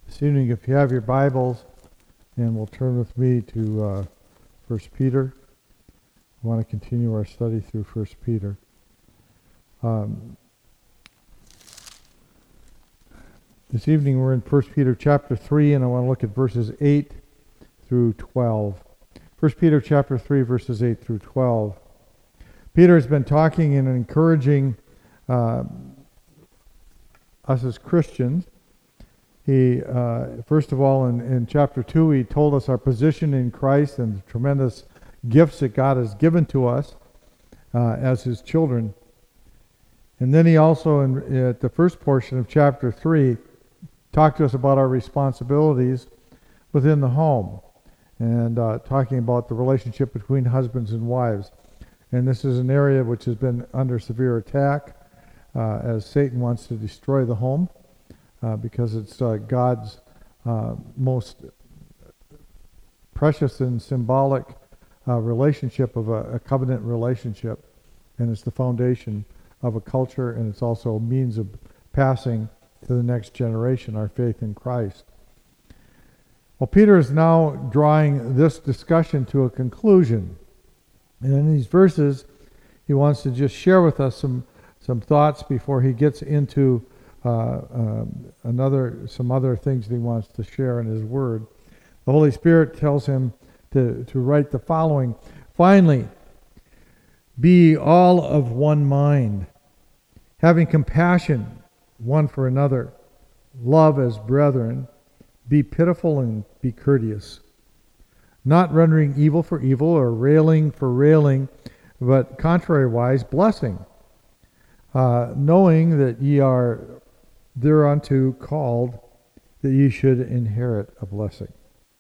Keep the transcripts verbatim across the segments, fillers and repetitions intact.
This evening, if you have your Bibles, and we'll turn with me to uh, First Peter. I want to continue our study through First Peter. Um, this evening we're in First Peter chapter three, and I want to look at verses eight through twelve. First Peter chapter three, verses eight through twelve. Peter has been talking and encouraging uh, us as Christians. He, uh, first of all, in, in chapter two, he told us our position in Christ and the tremendous gifts that God has given to us uh, as His children. And then he also, in, at the first portion of chapter three, talked to us about our responsibilities within the home and uh, talking about the relationship between husbands and wives. And this is an area which has been under severe attack uh, as Satan wants to destroy the home. Uh, because it's uh, God's uh, most precious and symbolic uh, relationship of a, a covenant relationship. And it's the foundation of a culture, and it's also a means of passing to the next generation our faith in Christ. Well, Peter is now drawing this discussion to a conclusion. And in these verses, he wants to just share with us some, some thoughts before he gets into Uh, um, another, some other things that he wants to share in his word. The Holy Spirit tells him to, to write the following. Finally, be all of one mind, having compassion one for another, love as brethren, be pitiful and be courteous, not rendering evil for evil or railing for railing, but contrariwise blessing, uh, knowing that ye are thereunto called, that ye should inherit a blessing.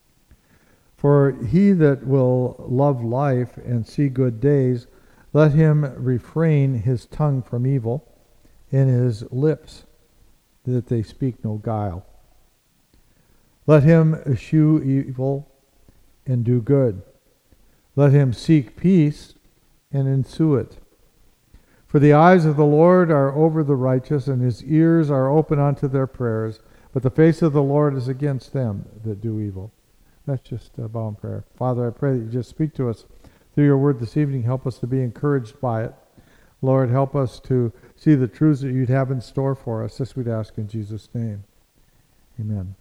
For he that will love life and see good days, let him refrain his tongue from evil, and his lips that they speak no guile. Let him eschew evil and do good. Let him seek peace and ensue it. For the eyes of the Lord are over the righteous, and his ears are open unto their prayers. But the face of the Lord is against them that do evil. That's just a bow in prayer. Father, I pray that you just speak to us through your word this evening. Help us to be encouraged by it. Lord, help us to see the truths that you'd have in store for us. This we'd ask in Jesus' name. Amen.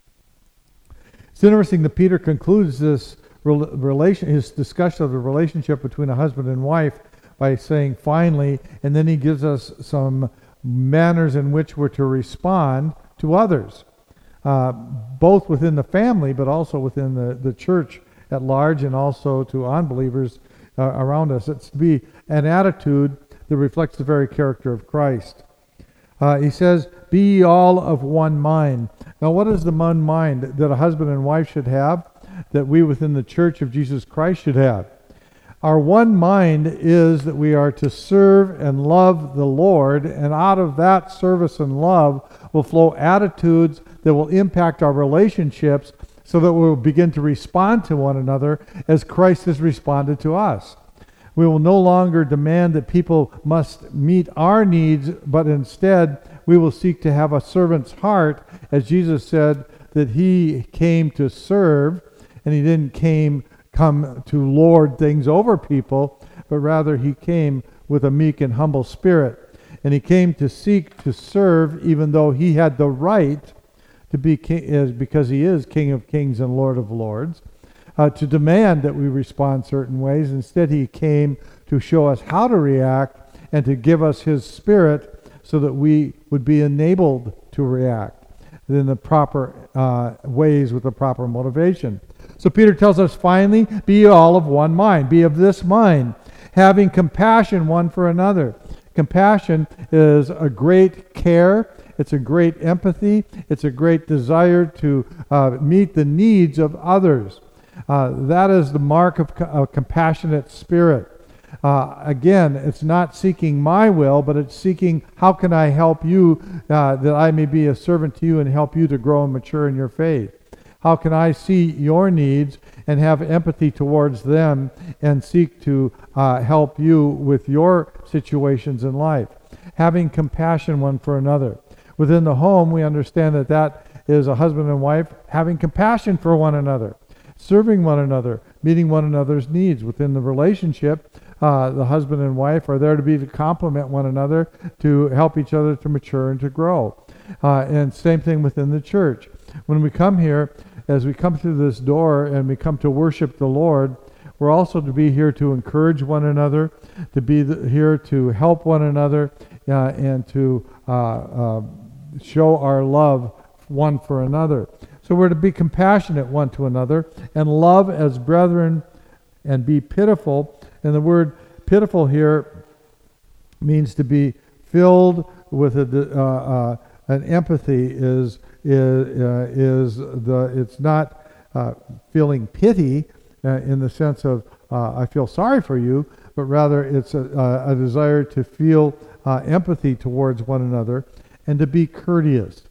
It's interesting that Peter concludes this relation, his discussion of the relationship between a husband and wife by saying finally, and then he gives us some manners in which we're to respond to others, uh, both within the family, but also within the, the church at large, and also to unbelievers uh, around us. It's to be an attitude that reflects the very character of Christ. Uh, he says, be ye all of one mind. Now, what is the one mind that a husband and wife should have, that we within the church of Jesus Christ should have? Our one mind is that we are to serve and love the Lord, and out of that service and love will flow attitudes that will impact our relationships so that we will begin to respond to one another as Christ has responded to us. We will no longer demand that people must meet our needs, but instead we will seek to have a servant's heart, as Jesus said that he came to serve, and he didn't came come to lord things over people, but rather he came with a meek and humble spirit. And he came to seek to serve, even though he had the right to be king, because he is King of Kings and Lord of Lords, uh, to demand that we respond certain ways. Instead, he came to show us how to react and to give us his spirit so that we would be enabled to react in the proper uh, ways with the proper motivation. So Peter tells us, finally, be all of one mind. Be of this mind, having compassion one for another. Compassion is a great care. It's a great empathy. It's a great desire to uh, meet the needs of others. Uh, that is the mark of a compassionate spirit. Uh, again, it's not seeking my will, but it's seeking how can I help you uh, that I may be a servant to you and help you to grow and mature in your faith. How can I see your needs and have empathy towards them and seek to uh, help you with your situations in life? Having compassion one for another. Within the home, we understand that that is a husband and wife having compassion for one another, serving one another, meeting one another's needs within the relationship. Uh, the husband and wife are there to be to complement one another, to help each other to mature and to grow. Uh, and same thing within the church. When we come here, as we come through this door and we come to worship the Lord, we're also to be here to encourage one another, to be the, here to help one another, uh, and to uh, uh, show our love one for another. So we're to be compassionate one to another and love as brethren and be pitiful. And the word pitiful here means to be filled with a, uh, uh, an empathy. Is is uh, is the it's not uh, feeling pity uh, in the sense of uh, I feel sorry for you, but rather it's a, a desire to feel uh, empathy towards one another and to be courteous.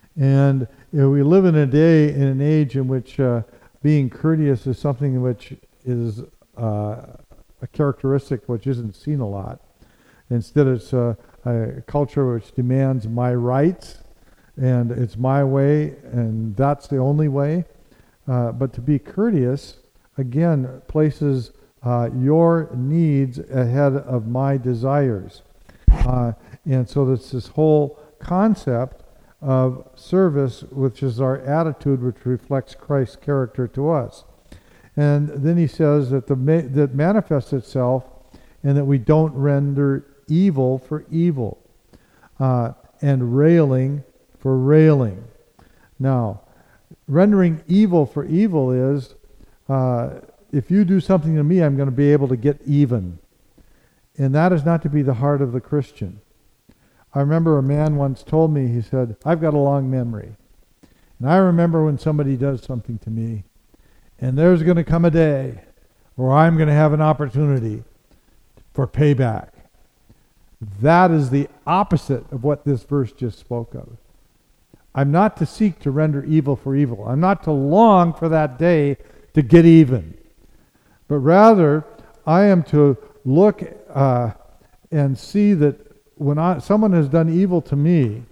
And you know, we live in a day, in an age in which uh, being courteous is something which is uh, a characteristic which isn't seen a lot. Instead, it's uh, a culture which demands my rights, and it's my way, and that's the only way. Uh, but to be courteous, again, places uh, your needs ahead of my desires. Uh, and so there's this whole concept of service, which is our attitude, which reflects Christ's character to us. And then he says that the ma- that manifests itself in that we don't render evil for evil, uh, and railing for railing. Now, rendering evil for evil is, uh, if you do something to me, I'm going to be able to get even. And that is not to be the heart of the Christian. I remember a man once told me, he said, I've got a long memory. And I remember when somebody does something to me, and there's going to come a day where I'm going to have an opportunity for payback. That is the opposite of what this verse just spoke of. I'm not to seek to render evil for evil. I'm not to long for that day to get even. But rather, I am to look uh, and see that when I, someone has done evil to me,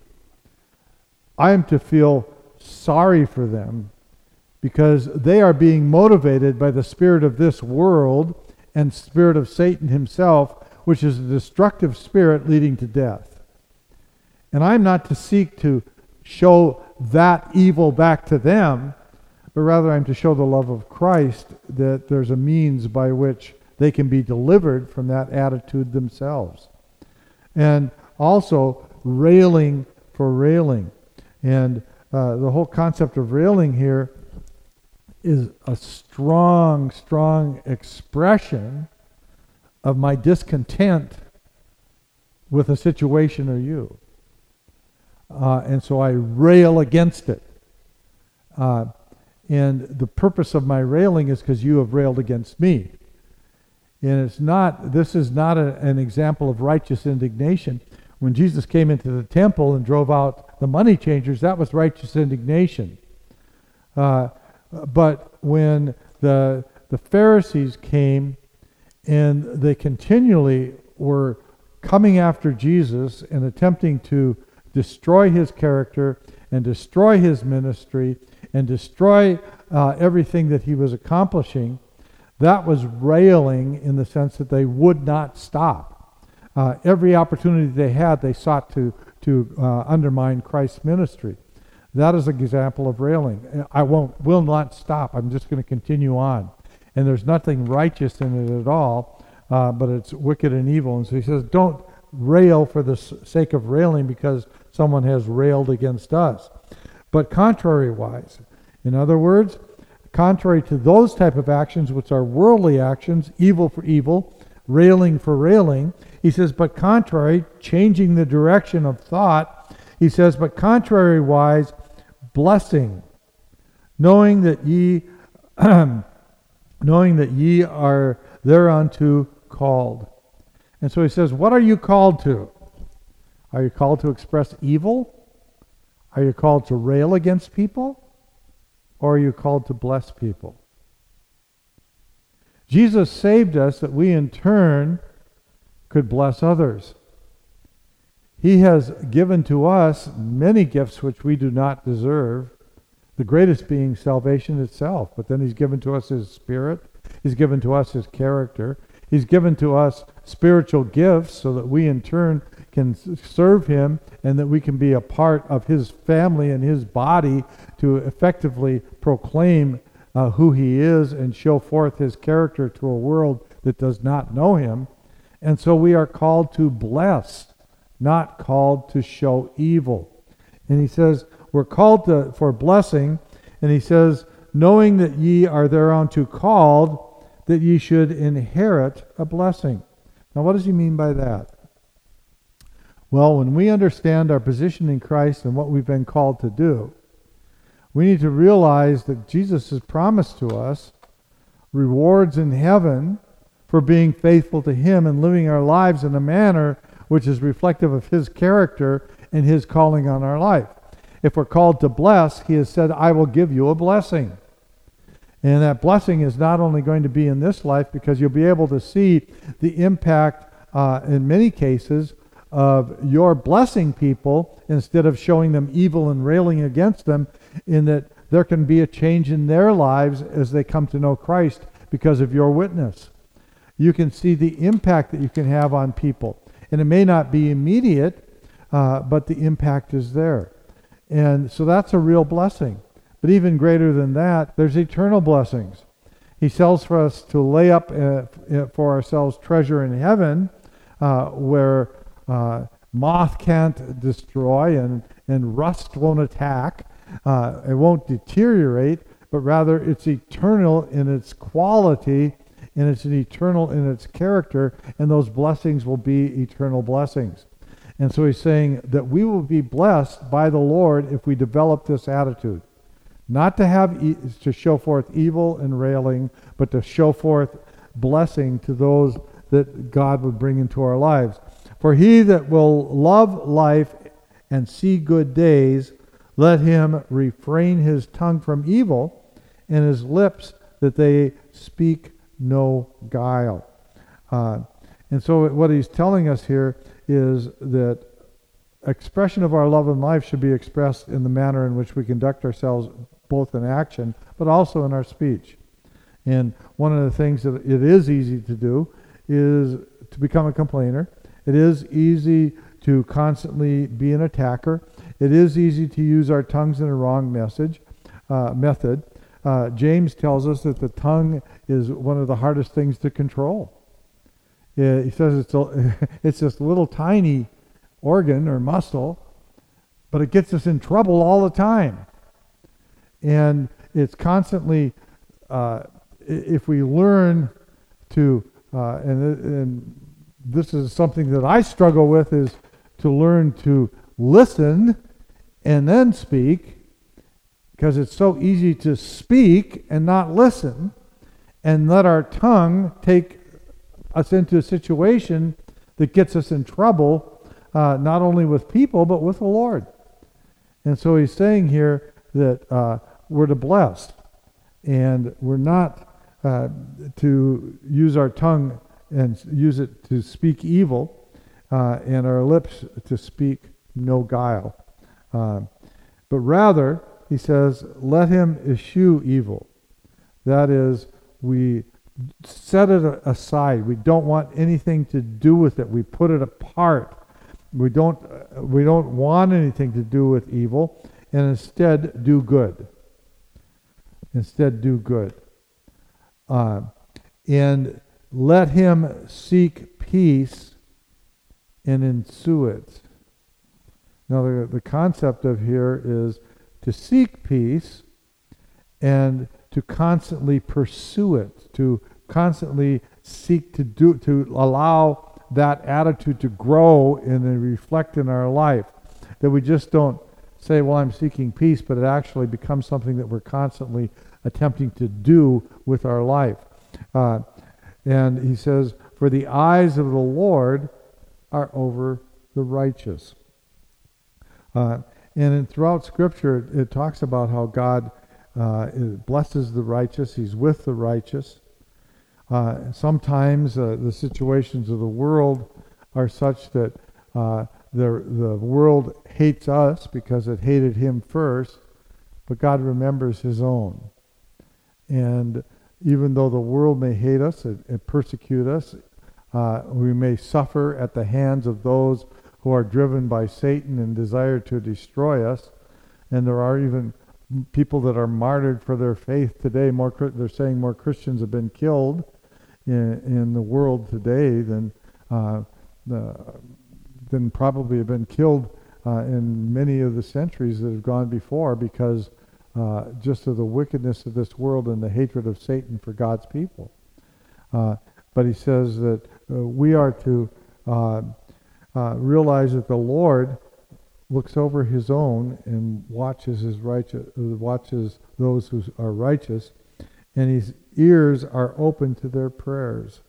I am to feel sorry for them, because they are being motivated by the spirit of this world and spirit of Satan himself, which is a destructive spirit leading to death. And I'm not to seek to show that evil back to them, but rather I'm to show the love of Christ, that there's a means by which they can be delivered from that attitude themselves. And also railing for railing. And uh, the whole concept of railing here is a strong, strong expression of my discontent with a situation or you. Uh, and so I rail against it. Uh, and the purpose of my railing is because you have railed against me. And it's not, this is not a, an example of righteous indignation. When Jesus came into the temple and drove out the money changers, that was righteous indignation. Uh, but when the the Pharisees came and they continually were coming after Jesus and attempting to destroy his character and destroy his ministry and destroy uh, everything that he was accomplishing, that was railing in the sense that they would not stop. Uh, every opportunity they had, they sought to, to uh, undermine Christ's ministry. That is an example of railing. I won't, will not stop. I'm just going to continue on. And there's nothing righteous in it at all, uh, but it's wicked and evil. And so he says, don't rail for the sake of railing because someone has railed against us. But contrary-wise, in other words, contrary to those type of actions, which are worldly actions, evil for evil, railing for railing, he says, but contrary, changing the direction of thought, he says, but contrary-wise, blessing, knowing that ye, knowing that ye are thereunto called. And so he says, what are you called to? Are you called to express evil? Are you called to rail against people? Or are you called to bless people? Jesus saved us that we in turn could bless others. He has given to us many gifts which we do not deserve, The greatest being salvation itself. But then he's given to us his Spirit. He's given to us his character. He's given to us spiritual gifts so that we in turn can serve him and that we can be a part of his family and his body to effectively proclaim uh, who he is and show forth his character to a world that does not know him. And so we are called to bless, not called to show evil. And he says we're called to, for blessing, and he says, knowing that ye are thereunto called, that ye should inherit a blessing. Now what does he mean by that? Well, when we understand our position in Christ and what we've been called to do, we need to realize that Jesus has promised to us rewards in heaven for being faithful to him and living our lives in a manner which is reflective of his character and his calling on our life. If we're called to bless, he has said, I will give you a blessing. And that blessing is not only going to be in this life, because you'll be able to see the impact uh, in many cases of your blessing people instead of showing them evil and railing against them, in that there can be a change in their lives as they come to know Christ because of your witness. You can see the impact that you can have on people. And it may not be immediate, uh, but the impact is there. And so that's a real blessing. But even greater than that, there's eternal blessings. He sells for us to lay up uh, for ourselves treasure in heaven, uh, where uh, moth can't destroy and, and rust won't attack. Uh, it won't deteriorate, but rather it's eternal in its quality, and it's eternal in its character, and those blessings will be eternal blessings. And so he's saying that we will be blessed by the Lord if we develop this attitude. Not to have e- to show forth evil and railing, but to show forth blessing to those that God would bring into our lives. For he that will love life and see good days, let him refrain his tongue from evil, and his lips that they speak no guile. Uh, and so what he's telling us here is that expression of our love and life should be expressed in the manner in which we conduct ourselves, both in action, but also in our speech. And one of the things that it is easy to do is to become a complainer. It is easy to constantly be an attacker. It is easy to use our tongues in a wrong message, uh, method. Uh, James tells us that the tongue is one of the hardest things to control. Uh, he says it's a, it's this little tiny organ or muscle, but it gets us in trouble all the time. And it's constantly, uh, if we learn to, uh, and, and this is something that I struggle with, is to learn to listen and then speak, because it's so easy to speak and not listen and let our tongue take us into a situation that gets us in trouble, uh, not only with people, but with the Lord. And so he's saying here that uh, we're to bless, and we're not uh, to use our tongue and use it to speak evil, uh, and our lips to speak no guile. Uh, but rather, he says, let him eschew evil. That is, we set it aside. We don't want anything to do with it. We put it apart. We don't, uh, we don't want anything to do with evil, and instead do good. Instead do good. Uh, and let him seek peace and ensue it. Now the, the concept of here is to seek peace and to constantly pursue it, to constantly seek to do, to allow that attitude to grow and reflect in our life. That we just don't say, well, I'm seeking peace, but it actually becomes something that we're constantly attempting to do with our life. Uh, and he says, for the eyes of the Lord are over the righteous. Uh, and in, throughout Scripture, it, it talks about how God uh, blesses the righteous. He's with the righteous. Uh, sometimes uh, the situations of the world are such that uh, the, the world hates us because it hated him first. but God remembers his own. And even though the world may hate us and, and persecute us, uh, we may suffer at the hands of those who are driven by Satan and desire to destroy us. And there are even people that are martyred for their faith today. More, they're saying more Christians have been killed in, in the world today than uh, the, than probably have been killed uh, in many of the centuries that have gone before, because uh, just of the wickedness of this world and the hatred of Satan for God's people. Uh, but he says that uh, we are to uh, uh, realize that the Lord looks over his own and watches his righteous, watches those who are righteous, and his ears are open to their prayers.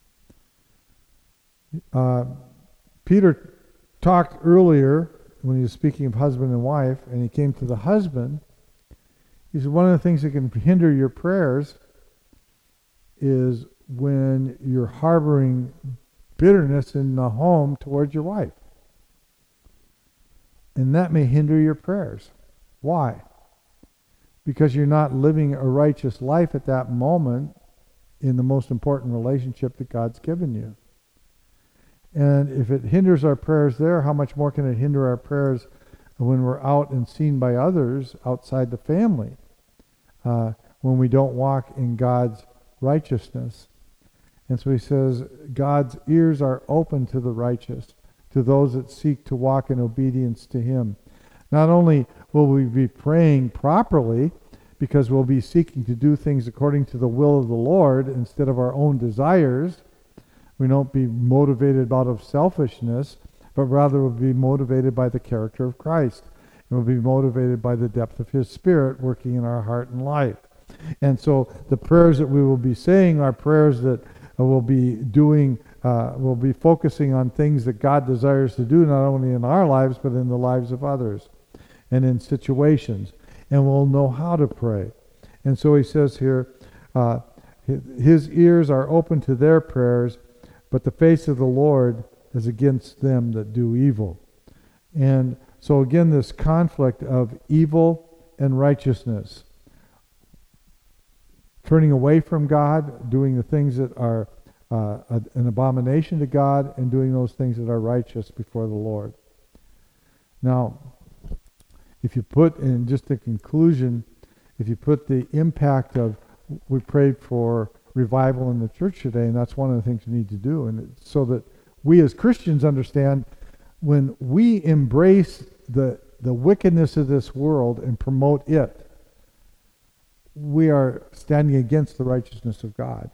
Uh, Peter talked earlier when he was speaking of husband and wife, and he came to the husband. He said one of the things that can hinder your prayers is when you're harboring bitterness in the home towards your wife. And that may hinder your prayers. Why? Because you're not living a righteous life at that moment in the most important relationship that God's given you. And if it hinders our prayers there, how much more can it hinder our prayers when we're out and seen by others outside the family, uh, when we don't walk in God's righteousness? And so he says, God's ears are open to the righteous, to those that seek to walk in obedience to him. Not only will we be praying properly, because we'll be seeking to do things according to the will of the Lord instead of our own desires. We won't be motivated out of selfishness, but rather we'll be motivated by the character of Christ. And we'll be motivated by the depth of his Spirit working in our heart and life. And so the prayers that we will be saying are prayers that uh, will be doing Uh, we'll be focusing on things that God desires to do, not only in our lives, but in the lives of others and in situations. And we'll know how to pray. And so he says here, uh, his ears are open to their prayers, but the face of the Lord is against them that do evil. And so again, this conflict of evil and righteousness. Turning away from God, doing the things that are Uh, a, an abomination to God, and doing those things that are righteous before the Lord. Now, if you put in just a conclusion, if you put the impact of, we prayed for revival in the church today, and that's one of the things we need to do, and it's so that we as Christians understand when we embrace the the wickedness of this world and promote it, we are standing against the righteousness of God.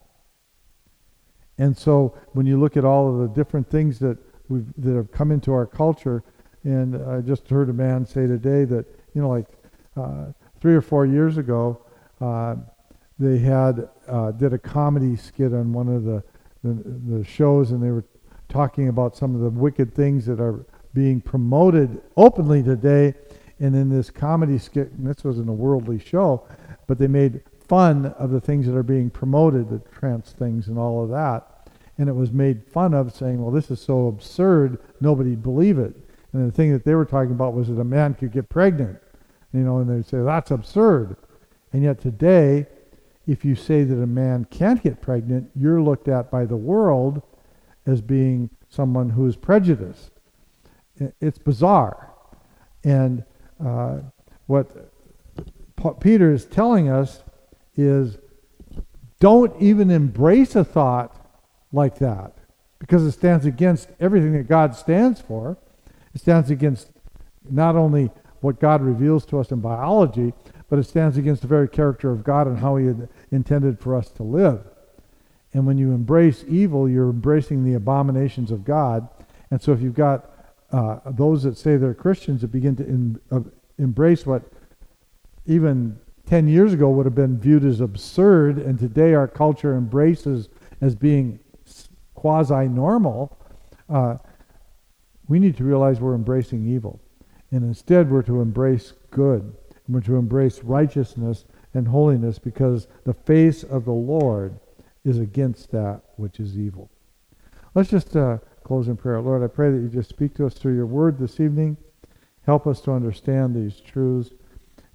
And so when you look at all of the different things that we've, that have come into our culture, and I just heard a man say today that, you know, like uh, three or four years ago, uh, they had uh, did a comedy skit on one of the, the the shows, and they were talking about some of the wicked things that are being promoted openly today. And in this comedy skit, and this wasn't a worldly show, but they made fun of the things that are being promoted, the trance things and all of that. And it was made fun of, saying, well, this is so absurd, nobody'd believe it. And the thing that they were talking about was that a man could get pregnant. You know, and they'd say, that's absurd. And yet today, if you say that a man can't get pregnant, you're looked at by the world as being someone who is prejudiced. It's bizarre. And uh, what Peter is telling us is, don't even embrace a thought like that, because it stands against everything that God stands for. It stands against not only what God reveals to us in biology, but it stands against the very character of God and how he had intended for us to live. And when you embrace evil, you're embracing the abominations of God. And so if you've got uh, those that say they're Christians that begin to in, uh, embrace what even ten years ago would have been viewed as absurd, and today our culture embraces as being quasi-normal, uh, we need to realize we're embracing evil. And instead we're to embrace good. And we're to embrace righteousness and holiness, because the face of the Lord is against that which is evil. Let's just uh, close in prayer. Lord, I pray that you just speak to us through your word this evening. Help us to understand these truths.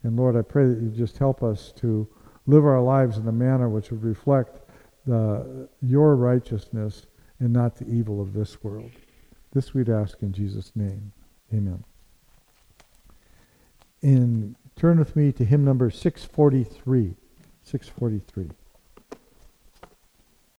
And Lord, I pray that you just help us to live our lives in a manner which would reflect the, your righteousness and not the evil of this world. This we'd ask in Jesus' name. Amen. In, turn with me to hymn number six forty-three. six forty-three.